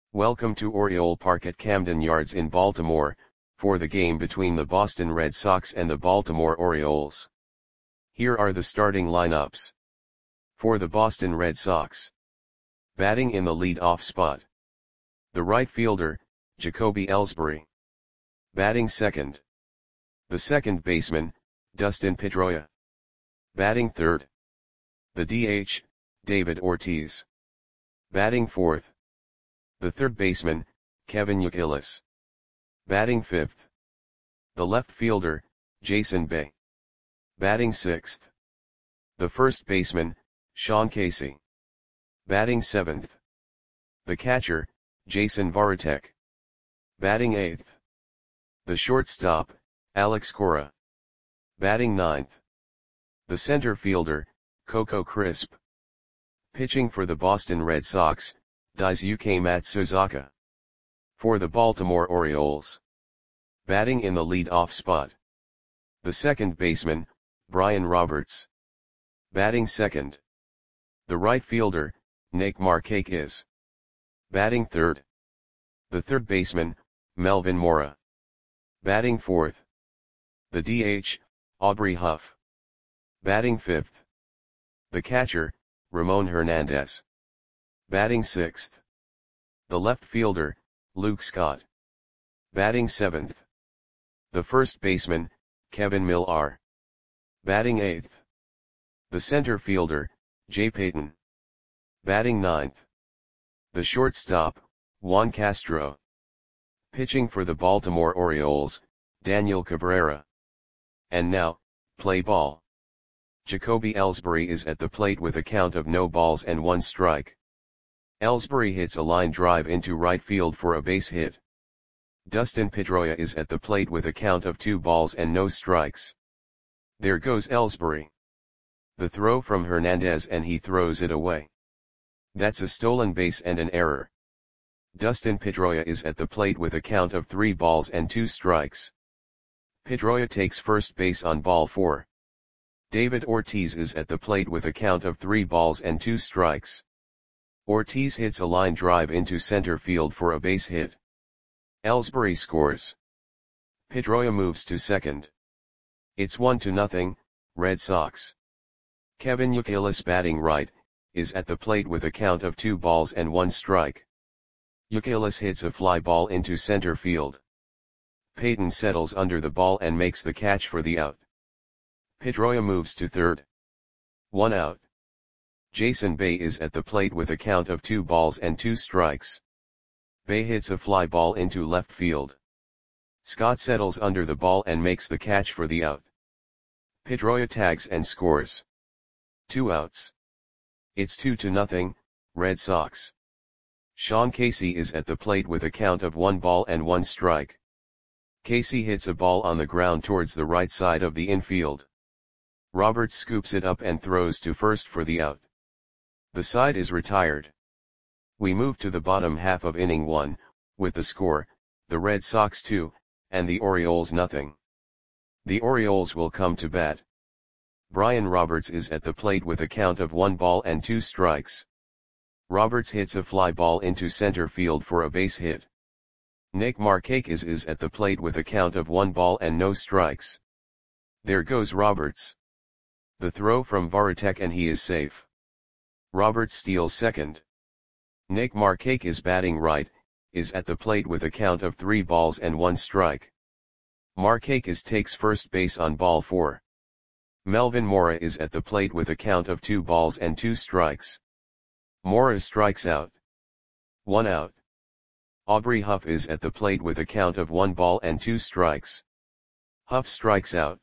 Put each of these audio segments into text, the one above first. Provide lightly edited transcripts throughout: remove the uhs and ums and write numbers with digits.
Welcome to Oriole Park at Camden Yards in Baltimore, for the game between the Boston Red Sox and the Baltimore Orioles. Here are the starting lineups. For the Boston Red Sox. Batting in the lead-off spot. The right fielder, Jacoby Ellsbury. Batting second. The second baseman, Dustin Pedroia. Batting third. The DH, David Ortiz. Batting fourth. The third baseman, Kevin Youkilis. Batting fifth. The left fielder, Jason Bay. Batting sixth. The first baseman, Sean Casey. Batting seventh. The catcher, Jason Varitek. Batting eighth. The shortstop, Alex Cora. Batting ninth. The center fielder, Coco Crisp. Pitching for the Boston Red Sox, Daisuke Matsuzaka. For the Baltimore Orioles. Batting in the lead-off spot. The second baseman, Brian Roberts. Batting second. The right fielder, Nick Markakis. Batting third. The third baseman, Melvin Mora. Batting fourth. The DH, Aubrey Huff. Batting fifth. The catcher, Ramon Hernandez. Batting sixth. The left fielder, Luke Scott. Batting seventh. The first baseman, Kevin Millar. Batting eighth. The center fielder, Jay Payton. Batting ninth. The shortstop, Juan Castro. Pitching for the Baltimore Orioles, Daniel Cabrera. And now, play ball. Jacoby Ellsbury is at the plate with a count of no balls and one strike. Ellsbury hits a line drive into right field for a base hit. Dustin Pedroia is at the plate with a count of 2 balls and no strikes. There goes Ellsbury. The throw from Hernandez and he throws it away. That's a stolen base and an error. Dustin Pedroia is at the plate with a count of 3 balls and 2 strikes. Pedroia takes first base on ball 4. David Ortiz is at the plate with a count of 3 balls and 2 strikes. Ortiz hits a line drive into center field for a base hit. Ellsbury scores. Pedroia moves to second. It's 1-0, Red Sox. Kevin Youkilis, batting right, is at the plate with a count of 2 balls and 1 strike. Youkilis hits a fly ball into center field. Payton settles under the ball and makes the catch for the out. Pedroia moves to third. 1 out. Jason Bay is at the plate with a count of 2 balls and 2 strikes. Bay hits a fly ball into left field. Scott settles under the ball and makes the catch for the out. Pedroia tags and scores. 2 outs. It's 2-0, Red Sox. Sean Casey is at the plate with a count of 1 ball and 1 strike. Casey hits a ball on the ground towards the right side of the infield. Roberts scoops it up and throws to first for the out. The side is retired. We move to the bottom half of inning 1, with the score, the Red Sox 2, and the Orioles nothing. The Orioles will come to bat. Brian Roberts is at the plate with a count of 1 ball and 2 strikes. Roberts hits a fly ball into center field for a base hit. Nick Markakis is at the plate with a count of 1 ball and no strikes. There goes Roberts. The throw from Varitek and he is safe. Roberts steals second. Nick Markakis, batting right, is at the plate with a count of 3 balls and 1 strike. Markakis takes first base on ball 4. Melvin Mora is at the plate with a count of 2 balls and 2 strikes. Mora strikes out. 1 out. Aubrey Huff is at the plate with a count of 1 ball and 2 strikes. Huff strikes out.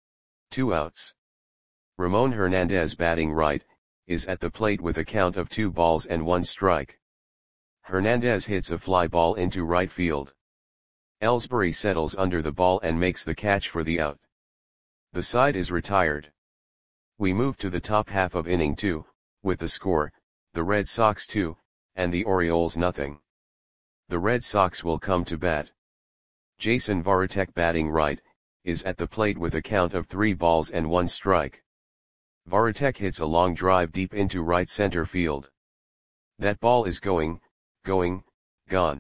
2 outs. Ramon Hernandez, batting right, is at the plate with a count of 2 balls and 1 strike. Hernandez hits a fly ball into right field. Ellsbury settles under the ball and makes the catch for the out. The side is retired. We move to the top half of inning 2, with the score, the Red Sox 2, and the Orioles nothing. The Red Sox will come to bat. Jason Varitek, batting right, is at the plate with a count of 3 balls and 1 strike. Varitek hits a long drive deep into right center field. That ball is going, Gone.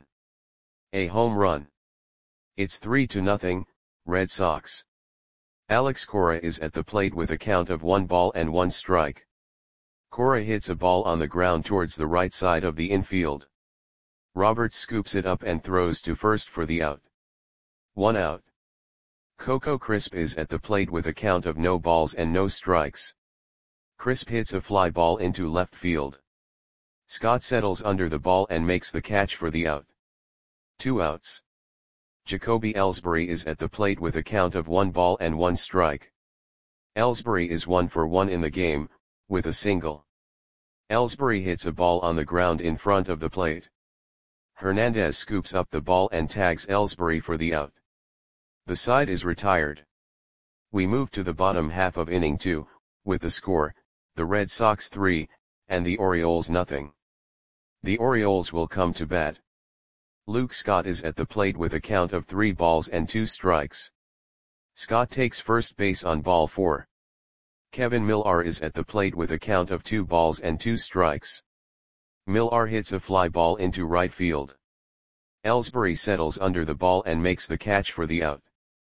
A home run. It's 3-0, Red Sox. Alex Cora is at the plate with a count of 1 ball and 1 strike. Cora hits a ball on the ground towards the right side of the infield. Roberts scoops it up and throws to first for the out. 1 out. Coco Crisp is at the plate with a count of no balls and no strikes. Crisp hits a fly ball into left field. Scott settles under the ball and makes the catch for the out. 2 outs. Jacoby Ellsbury is at the plate with a count of 1 ball and 1 strike. Ellsbury is 1 for 1 in the game, with a single. Ellsbury hits a ball on the ground in front of the plate. Hernandez scoops up the ball and tags Ellsbury for the out. The side is retired. We move to the bottom half of inning 2, with the score, the Red Sox 3, and the Orioles nothing. The Orioles will come to bat. Luke Scott is at the plate with a count of 3 balls and 2 strikes. Scott takes first base on ball 4. Kevin Millar is at the plate with a count of 2 balls and 2 strikes. Millar hits a fly ball into right field. Ellsbury settles under the ball and makes the catch for the out.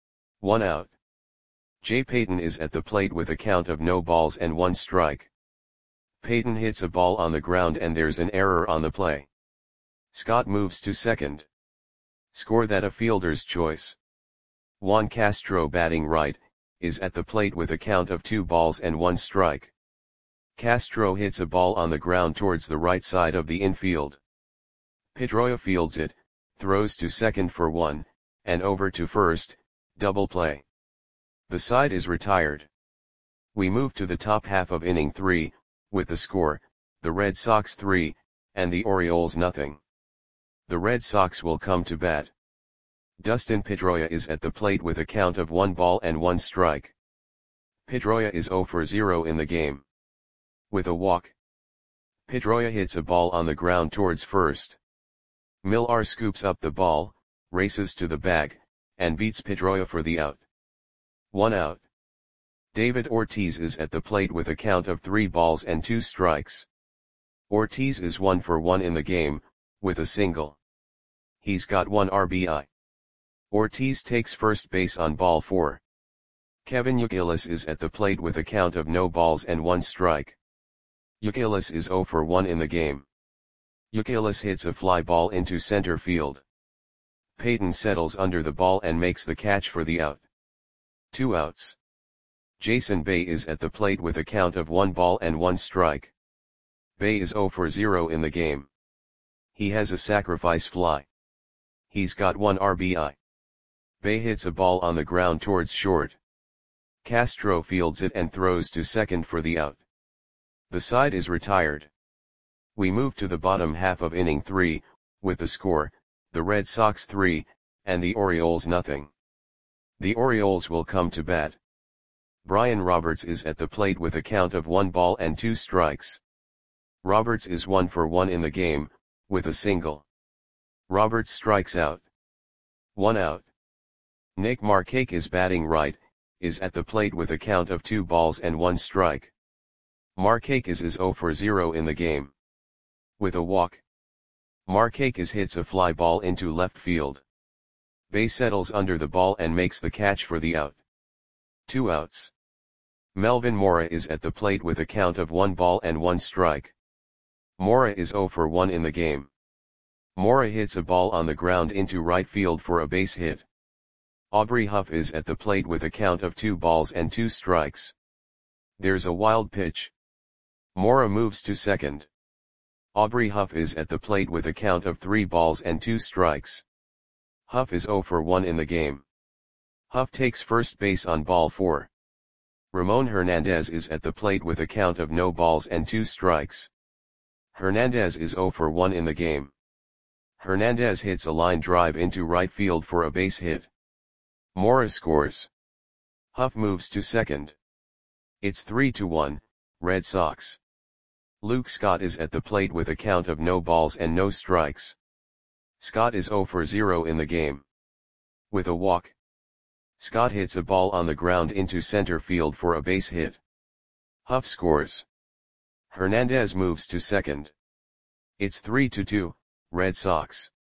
1 out. Jay Payton is at the plate with a count of no balls and 1 strike. Payton hits a ball on the ground and there's an error on the play. Scott moves to second. Score that a fielder's choice. Juan Castro, batting right, is at the plate with a count of 2 balls and 1 strike. Castro hits a ball on the ground towards the right side of the infield. Pedroia fields it, throws to second for 1, and over to first, double play. The side is retired. We move to the top half of inning 3, with the score, the Red Sox 3, and the Orioles nothing. The Red Sox will come to bat. Dustin Pedroia is at the plate with a count of 1 ball and 1 strike. Pedroia is 0 for 0 in the game. With a walk. Pedroia hits a ball on the ground towards first. Millar scoops up the ball, races to the bag, and beats Pedroia for the out. 1 out. David Ortiz is at the plate with a count of 3 balls and 2 strikes. Ortiz is 1 for 1 in the game, with a single. He's got 1 RBI. Ortiz takes first base on ball 4. Kevin Youkilis is at the plate with a count of no balls and 1 strike. Youkilis is 0 for 1 in the game. Youkilis hits a fly ball into center field. Payton settles under the ball and makes the catch for the out. 2 outs. Jason Bay is at the plate with a count of 1 ball and 1 strike. Bay is 0 for 0 in the game. He has a sacrifice fly. He's got 1 RBI. Bay hits a ball on the ground towards short. Castro fields it and throws to second for the out. The side is retired. We move to the bottom half of inning 3, with the score, the Red Sox 3, and the Orioles nothing. The Orioles will come to bat. Brian Roberts is at the plate with a count of 1 ball and 2 strikes. Roberts is 1 for 1 in the game, with a single. Roberts strikes out. 1 out. Nick Markakis, batting right, is at the plate with a count of 2 balls and 1 strike. Markakis is 0 for 0 in the game. With a walk. Markakis hits a fly ball into left field. Bay settles under the ball and makes the catch for the out. 2 outs. Melvin Mora is at the plate with a count of 1 ball and 1 strike. Mora is 0 for 1 in the game. Mora hits a ball on the ground into right field for a base hit. Aubrey Huff is at the plate with a count of 2 balls and 2 strikes. There's a wild pitch. Mora moves to second. Aubrey Huff is at the plate with a count of 3 balls and 2 strikes. Huff is 0 for 1 in the game. Huff takes first base on ball 4. Ramon Hernandez is at the plate with a count of no balls and 2 strikes. Hernandez is 0 for 1 in the game. Hernandez hits a line drive into right field for a base hit. Mora scores. Huff moves to second. It's 3-1, Red Sox. Luke Scott is at the plate with a count of no balls and no strikes. Scott is 0 for 0 in the game. With a walk. Scott hits a ball on the ground into center field for a base hit. Huff scores. Hernandez moves to second. It's 3-2, Red Sox.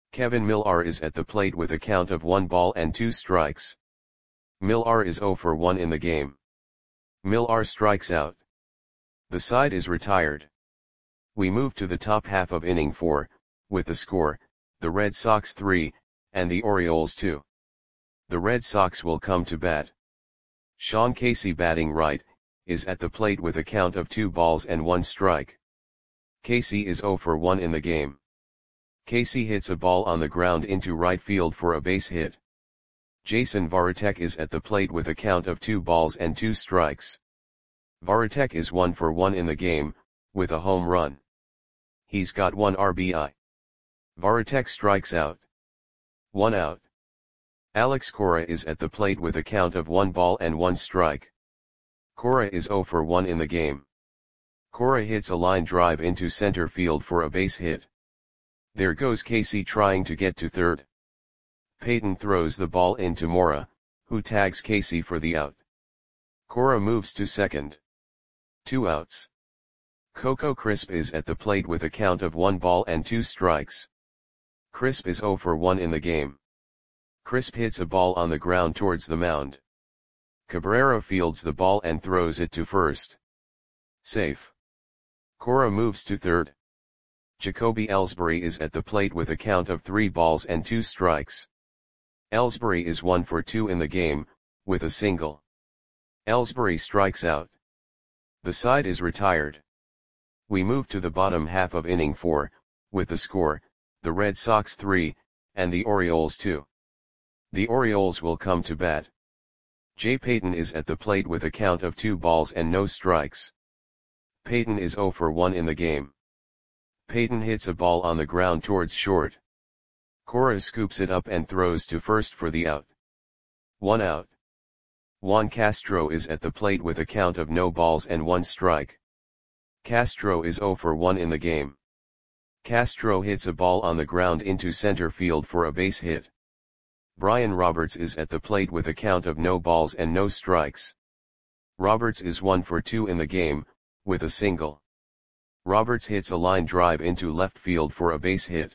Kevin Millar is at the plate with a count of 1 ball and 2 strikes. Millar is 0 for 1 in the game. Millar strikes out. The side is retired. We move to the top half of inning 4, with the score, the Red Sox 3, and the Orioles 2. The Red Sox will come to bat. Sean Casey, batting right, is at the plate with a count of 2 balls and 1 strike. Casey is 0 for 1 in the game. Casey hits a ball on the ground into right field for a base hit. Jason Varitek is at the plate with a count of 2 balls and 2 strikes. Varitek is 1 for 1 in the game, with a home run. He's got 1 RBI. Varitek strikes out. 1 out. Alex Cora is at the plate with a count of 1 ball and 1 strike. Cora is 0 for 1 in the game. Cora hits a line drive into center field for a base hit. There goes Casey trying to get to third. Peyton throws the ball into Mora, who tags Casey for the out. Cora moves to second. 2 outs. Coco Crisp is at the plate with a count of 1 ball and 2 strikes. Crisp is 0 for 1 in the game. Crisp hits a ball on the ground towards the mound. Cabrera fields the ball and throws it to first. Safe. Cora moves to third. Jacoby Ellsbury is at the plate with a count of 3 balls and 2 strikes. Ellsbury is 1 for 2 in the game, with a single. Ellsbury strikes out. The side is retired. We move to the bottom half of inning 4, with the score, the Red Sox 3, and the Orioles 2. The Orioles will come to bat. Jay Payton is at the plate with a count of 2 balls and no strikes. Payton is 0 for 1 in the game. Payton hits a ball on the ground towards short. Cora scoops it up and throws to first for the out. 1 out. Juan Castro is at the plate with a count of no balls and 1 strike. Castro is 0 for 1 in the game. Castro hits a ball on the ground into center field for a base hit. Brian Roberts is at the plate with a count of no balls and no strikes. Roberts is 1 for 2 in the game, with a single. Roberts hits a line drive into left field for a base hit.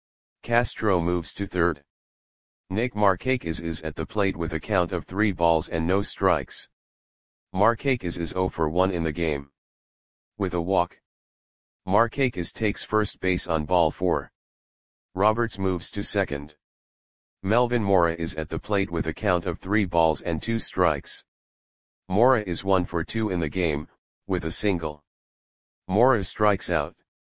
Castro moves to third. Nick Markakis is at the plate with a count of 3 balls and no strikes. Markakis is 0 for 1 in the game. With a walk. Markakis takes first base on ball 4. Roberts moves to second. Melvin Mora is at the plate with a count of 3 balls and 2 strikes. Mora is 1 for 2 in the game, with a single. Mora strikes out.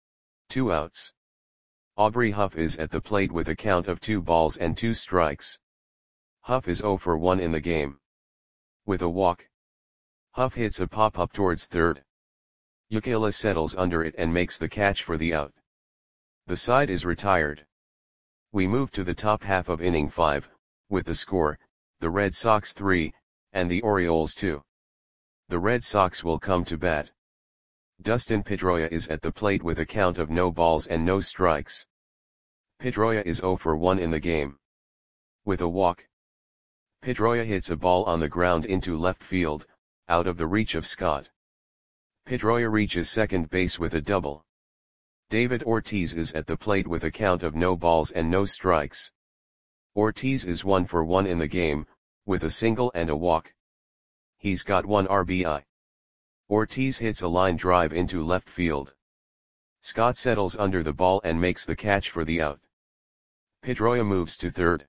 2 outs. Aubrey Huff is at the plate with a count of 2 balls and 2 strikes. Huff is 0 for 1 in the game. With a walk. Huff hits a pop-up towards third. Ucala settles under it and makes the catch for the out. The side is retired. We move to the top half of inning 5, with the score, the Red Sox 3, and the Orioles 2. The Red Sox will come to bat. Dustin Pedroia is at the plate with a count of no balls and no strikes. Pedroia is 0 for 1 in the game. With a walk. Pedroia hits a ball on the ground into left field, out of the reach of Scott. Pedroia reaches second base with a double. David Ortiz is at the plate with a count of no balls and no strikes. Ortiz is 1 for 1 in the game, with a single and a walk. He's got 1 RBI. Ortiz hits a line drive into left field. Scott settles under the ball and makes the catch for the out. Pedroia moves to third.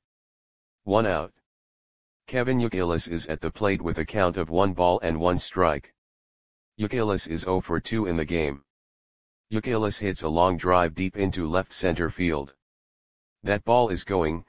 1 out. Kevin Youkilis is at the plate with a count of 1 ball and 1 strike. Youkilis is 0 for 2 in the game. Youkilis hits a long drive deep into left center field. That ball is gone.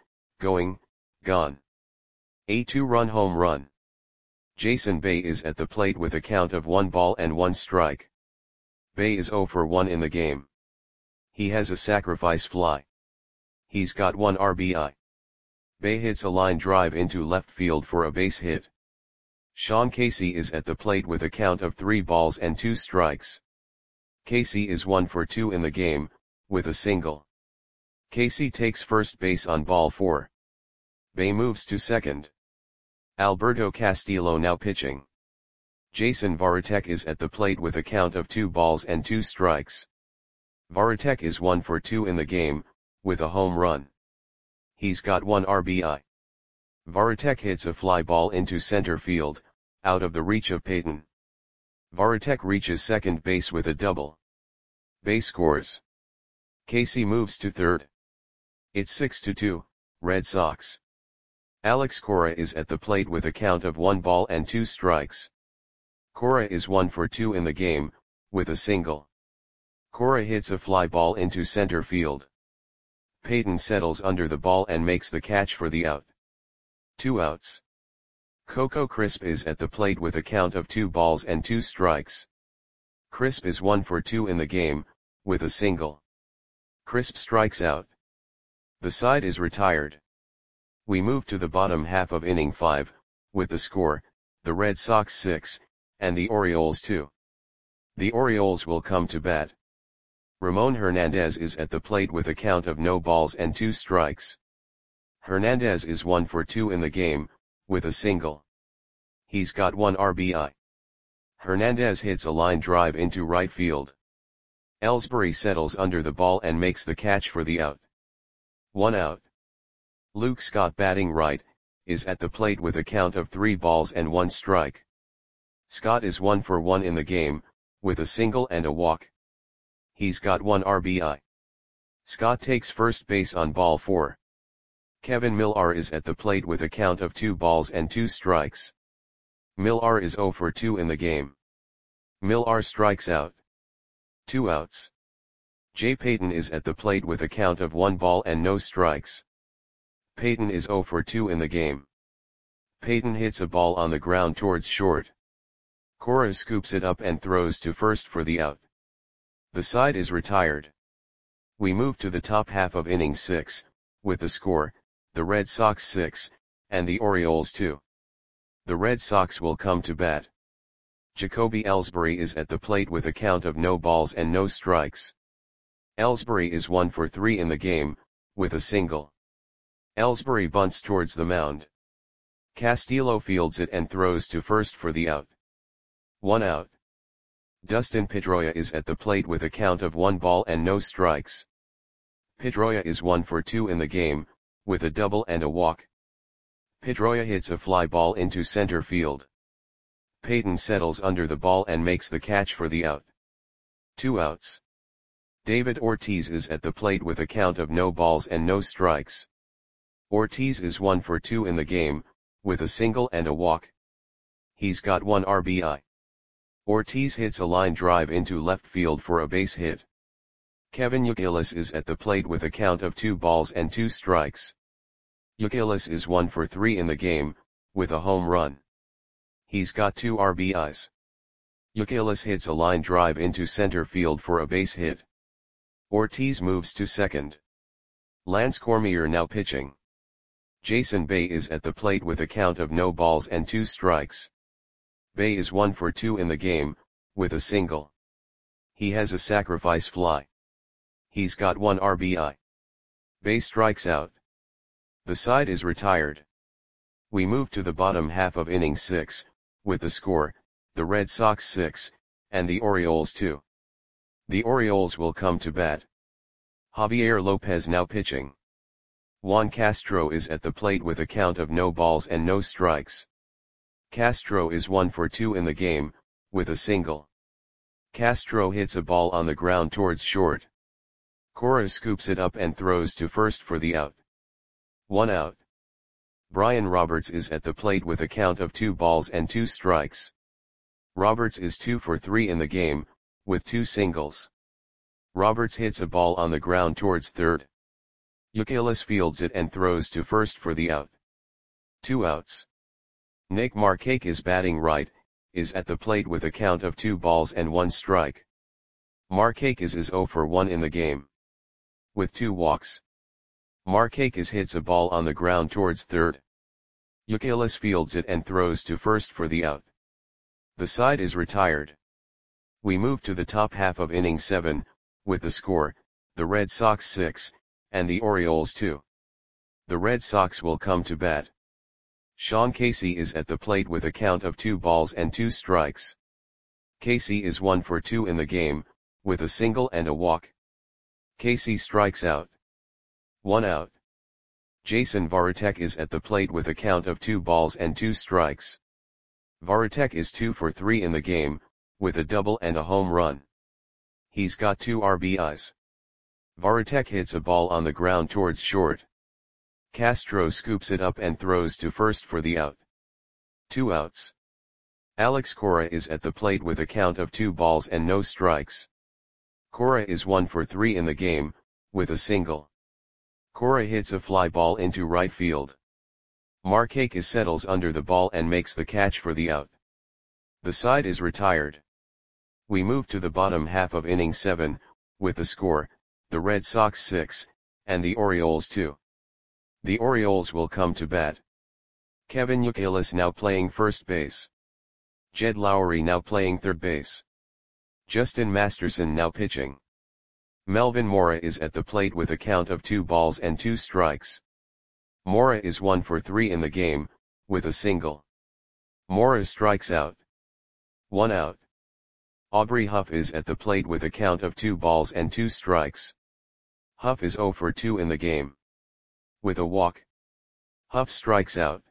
A 2-run home run. Jason Bay is at the plate with a count of 1 ball and 1 strike. Bay is 0 for 1 in the game. He has a sacrifice fly. He's got 1 RBI. Bay hits a line drive into left field for a base hit. Sean Casey is at the plate with a count of 3 balls and 2 strikes. Casey is 1 for 2 in the game, with a single. Casey takes first base on ball 4. Bay moves to second. Alberto Castillo now pitching. Jason Varitek is at the plate with a count of 2 balls and 2 strikes. Varitek is 1 for 2 in the game, with a home run. He's got 1 RBI. Varitek hits a fly ball into center field, out of the reach of Peyton. Varitek reaches second base with a double. Base scores. Casey moves to third. It's 6-2, Red Sox. Alex Cora is at the plate with a count of 1 ball and 2 strikes. Cora is 1 for 2 in the game, with a single. Cora hits a fly ball into center field. Peyton settles under the ball and makes the catch for the out. 2 outs. Coco Crisp is at the plate with a count of 2 balls and 2 strikes. Crisp is 1 for 2 in the game, with a single. Crisp strikes out. The side is retired. We move to the bottom half of inning 5, with the score, the Red Sox 6, and the Orioles 2. The Orioles will come to bat. Ramon Hernandez is at the plate with a count of no balls and 2 strikes. Hernandez is 1 for 2 in the game, with a single. He's got 1 RBI. Hernandez hits a line drive into right field. Ellsbury settles under the ball and makes the catch for the out. 1 out. Luke Scott, batting right, is at the plate with a count of 3 balls and 1 strike. Scott is 1 for 1 in the game, with a single and a walk. He's got 1 RBI. Scott takes first base on ball 4. Kevin Millar is at the plate with a count of 2 balls and 2 strikes. Millar is 0 for 2 in the game. Millar strikes out. 2 outs. Jay Payton is at the plate with a count of 1 ball and no strikes. Payton is 0 for 2 in the game. Payton hits a ball on the ground towards short. Cora scoops it up and throws to first for the out. The side is retired. We move to the top half of inning 6, with the score, the Red Sox 6, and the Orioles 2. The Red Sox will come to bat. Jacoby Ellsbury is at the plate with a count of no balls and no strikes. Ellsbury is 1 for 3 in the game, with a single. Ellsbury bunts towards the mound. Castillo fields it and throws to first for the out. 1 out. Dustin Pedroia is at the plate with a count of 1 ball and no strikes. Pedroia is 1 for 2 in the game, with a double and a walk. Pedroia hits a fly ball into center field. Payton settles under the ball and makes the catch for the out. 2 outs. David Ortiz is at the plate with a count of no balls and no strikes. Ortiz is 1 for 2 in the game, with a single and a walk. He's got 1 RBI. Ortiz hits a line drive into left field for a base hit. Kevin Youkilis is at the plate with a count of 2 balls and 2 strikes. Youkilis is 1 for 3 in the game, with a home run. He's got 2 RBIs. Youkilis hits a line drive into center field for a base hit. Ortiz moves to second. Lance Cormier now pitching. Jason Bay is at the plate with a count of no balls and 2 strikes. Bay is 1 for 2 in the game, with a single. He has a sacrifice fly. He's got 1 RBI. Bay strikes out. The side is retired. We move to the bottom half of inning 6, with the score, the Red Sox 6, and the Orioles 2. The Orioles will come to bat. Javier Lopez now pitching. Juan Castro is at the plate with a count of no balls and no strikes. Castro is 1 for 2 in the game, with a single. Castro hits a ball on the ground towards short. Cora scoops it up and throws to first for the out. 1 out. Brian Roberts is at the plate with a count of 2 balls and 2 strikes. Roberts is 2 for 3 in the game, with 2 singles. Roberts hits a ball on the ground towards third. Youkilis fields it and throws to first for the out. 2 outs. Nick Markakis, batting right, is at the plate with a count of 2 balls and 1 strike. Markakis is 0 for 1 in the game, with 2 walks. Markakis hits a ball on the ground towards third. Youkilis fields it and throws to first for the out. The side is retired. We move to the top half of inning 7, with the score, the Red Sox 6, and the Orioles 2. The Red Sox will come to bat. Sean Casey is at the plate with a count of 2 balls and 2 strikes. Casey is 1 for 2 in the game, with a single and a walk. Casey strikes out. 1 out. Jason Varitek is at the plate with a count of 2 balls and 2 strikes. Varitek is 2 for 3 in the game, with a double and a home run. He's got 2 RBIs. Varitek hits a ball on the ground towards short. Castro scoops it up and throws to first for the out. 2 outs. Alex Cora is at the plate with a count of 2 balls and no strikes. Cora is 1 for 3 in the game, with a single. Cora hits a fly ball into right field. Markakis settles under the ball and makes the catch for the out. The side is retired. We move to the bottom half of inning 7, with the score, the Red Sox 6, and the Orioles 2. The Orioles will come to bat. Kevin Youkilis now playing first base. Jed Lowry now playing third base. Justin Masterson now pitching. Melvin Mora is at the plate with a count of 2 balls and 2 strikes. Mora is 1 for 3 in the game, with a single. Mora strikes out. 1 out. Aubrey Huff is at the plate with a count of 2 balls and 2 strikes. Huff is 0 for 2 in the game. With a walk. Huff strikes out.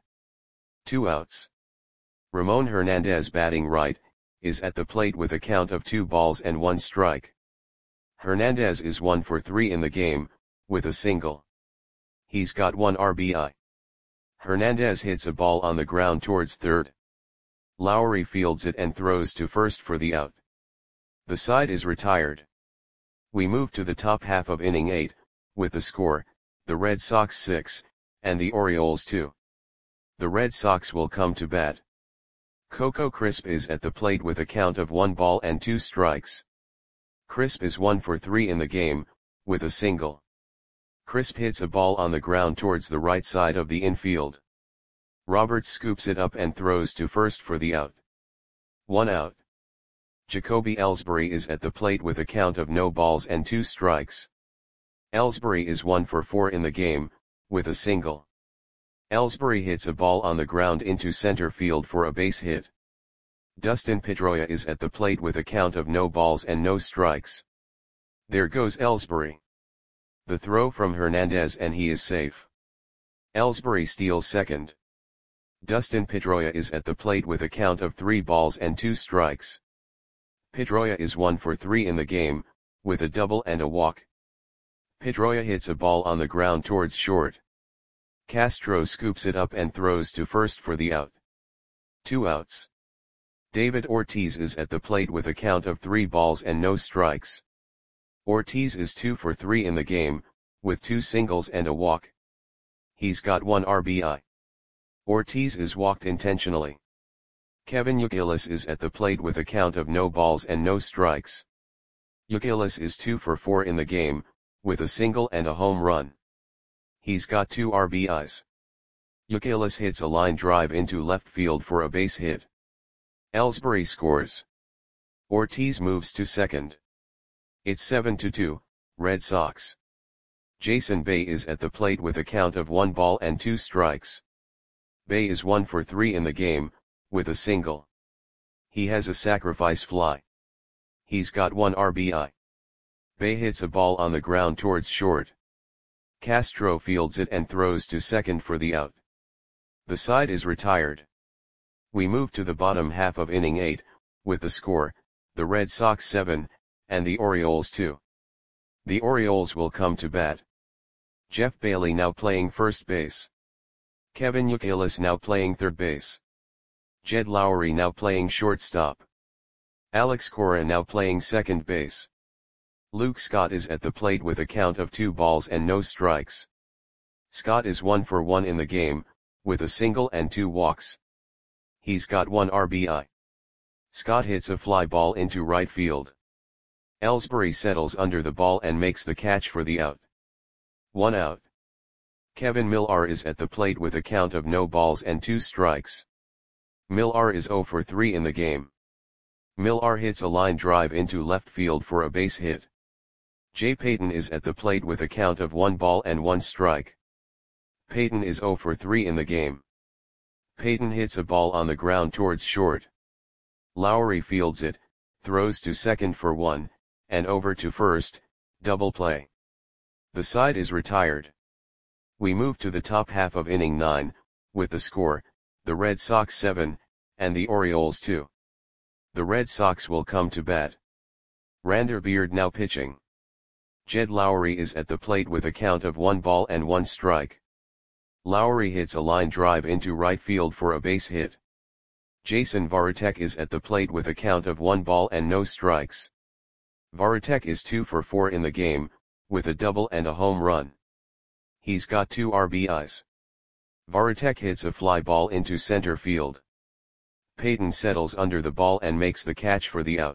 2 outs. Ramon Hernandez batting right, is at the plate with a count of 2 balls and 1 strike. Hernandez is 1 for 3 in the game, with a single. He's got 1 RBI. Hernandez hits a ball on the ground towards third. Lowry fields it and throws to first for the out. The side is retired. We move to the top half of inning 8, with the score, the Red Sox 6, and the Orioles 2. The Red Sox will come to bat. Coco Crisp is at the plate with a count of 1 ball and 2 strikes. Crisp is 1 for 3 in the game, with a single. Crisp hits a ball on the ground towards the right side of the infield. Roberts scoops it up and throws to first for the out. 1 out. Jacoby Ellsbury is at the plate with a count of no balls and 2 strikes. Ellsbury is 1 for 4 in the game, with a single. Ellsbury hits a ball on the ground into center field for a base hit. Dustin Pedroia is at the plate with a count of no balls and no strikes. There goes Ellsbury. The throw from Hernandez and he is safe. Ellsbury steals second. Dustin Pedroia is at the plate with a count of 3 balls and 2 strikes. Pedroia is 1 for 3 in the game, with a double and a walk. Pedroia hits a ball on the ground towards short. Castro scoops it up and throws to first for the out. 2 outs. David Ortiz is at the plate with a count of 3 balls and no strikes. Ortiz is 2 for 3 in the game, with 2 singles and a walk. He's got 1 RBI. Ortiz is walked intentionally. Kevin Youkilis is at the plate with a count of no balls and no strikes. Youkilis is 2 for 4 in the game, with a single and a home run. He's got 2 RBIs. Youkilis hits a line drive into left field for a base hit. Ellsbury scores. Ortiz moves to second. It's 7-2, Red Sox. Jason Bay is at the plate with a count of 1 ball and 2 strikes. Bay is 1 for 3 in the game, with a single. He has a sacrifice fly. He's got 1 RBI. Bay hits a ball on the ground towards short. Castro fields it and throws to second for the out. The side is retired. We move to the bottom half of inning 8, with the score, the Red Sox 7, and the Orioles 2. The Orioles will come to bat. Jeff Bailey now playing first base. Kevin Youkilis now playing third base. Jed Lowry now playing shortstop. Alex Cora now playing second base. Luke Scott is at the plate with a count of 2 balls and no strikes. Scott is 1 for 1 in the game, with a single and 2 walks. He's got 1 RBI. Scott hits a fly ball into right field. Ellsbury settles under the ball and makes the catch for the out. 1 out. Kevin Millar is at the plate with a count of no balls and 2 strikes. Millar is 0 for 3 in the game. Millar hits a line drive into left field for a base hit. Jay Payton is at the plate with a count of 1 ball and 1 strike. Payton is 0 for 3 in the game. Payton hits a ball on the ground towards short. Lowry fields it, throws to second for 1, and over to first, double play. The side is retired. We move to the top half of inning 9, with the score, the Red Sox 7, and the Orioles 2. The Red Sox will come to bat. Randy Beard now pitching. Jed Lowrie is at the plate with a count of 1 ball and 1 strike. Lowrie hits a line drive into right field for a base hit. Jason Varitek is at the plate with a count of 1 ball and no strikes. Varitek is 2 for 4 in the game, with a double and a home run. He's got 2 RBIs. Varitek hits a fly ball into center field. Peyton settles under the ball and makes the catch for the out.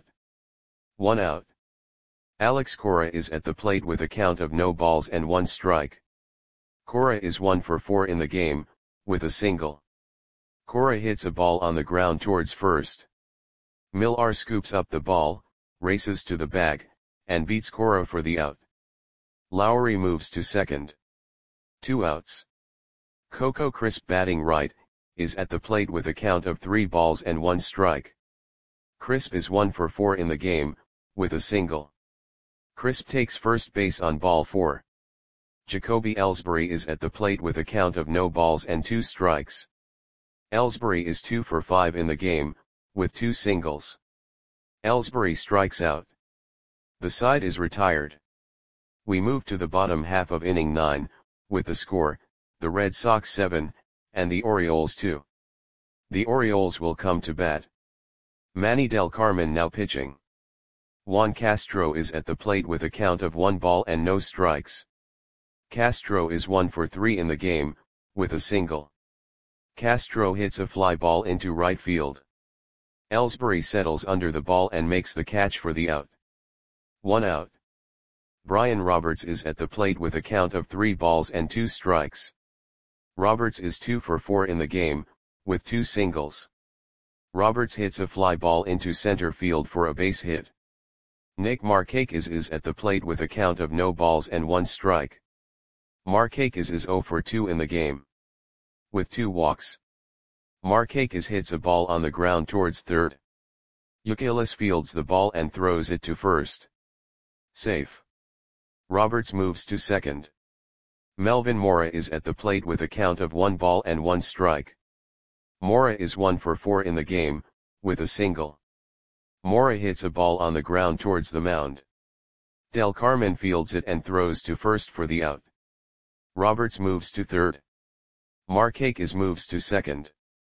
1 out. Alex Cora is at the plate with a count of no balls and 1 strike. Cora is 1 for 4 in the game, with a single. Cora hits a ball on the ground towards first. Millar scoops up the ball, races to the bag, and beats Cora for the out. Lowrie moves to second. 2 outs. Coco Crisp batting right, is at the plate with a count of 3 balls and 1 strike. Crisp is 1 for 4 in the game, with a single. Crisp takes first base on ball 4. Jacoby Ellsbury is at the plate with a count of no balls and 2 strikes. Ellsbury is 2 for 5 in the game, with 2 singles. Ellsbury strikes out. The side is retired. We move to the bottom half of inning 9, with the score, the Red Sox 7, and the Orioles 2. The Orioles will come to bat. Manny Del Carmen now pitching. Juan Castro is at the plate with a count of 1 ball and no strikes. Castro is 1 for 3 in the game, with a single. Castro hits a fly ball into right field. Ellsbury settles under the ball and makes the catch for the out. 1 out. Brian Roberts is at the plate with a count of 3 balls and 2 strikes. Roberts is 2 for 4 in the game, with 2 singles. Roberts hits a fly ball into center field for a base hit. Nick Markakis is at the plate with a count of no balls and 1 strike. Markakis is 0 for 2 in the game, with 2 walks. Markakis hits a ball on the ground towards third. Youkilis fields the ball and throws it to first. Safe. Roberts moves to second. Melvin Mora is at the plate with a count of 1 ball and 1 strike. Mora is 1 for 4 in the game, with a single. Mora hits a ball on the ground towards the mound. Del Carmen fields it and throws to first for the out. Roberts moves to third. Markakis moves to second.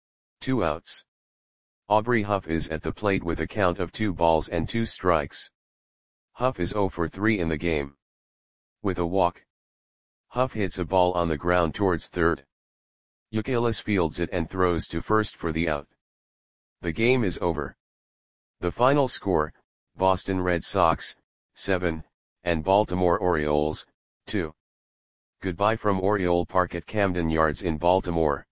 2 outs. Aubrey Huff is at the plate with a count of 2 balls and 2 strikes. Huff is 0 for 3 in the game, with a walk. Huff hits a ball on the ground towards third. Youkilis fields it and throws to first for the out. The game is over. The final score, Boston Red Sox, 7, and Baltimore Orioles, 2. Goodbye from Oriole Park at Camden Yards in Baltimore.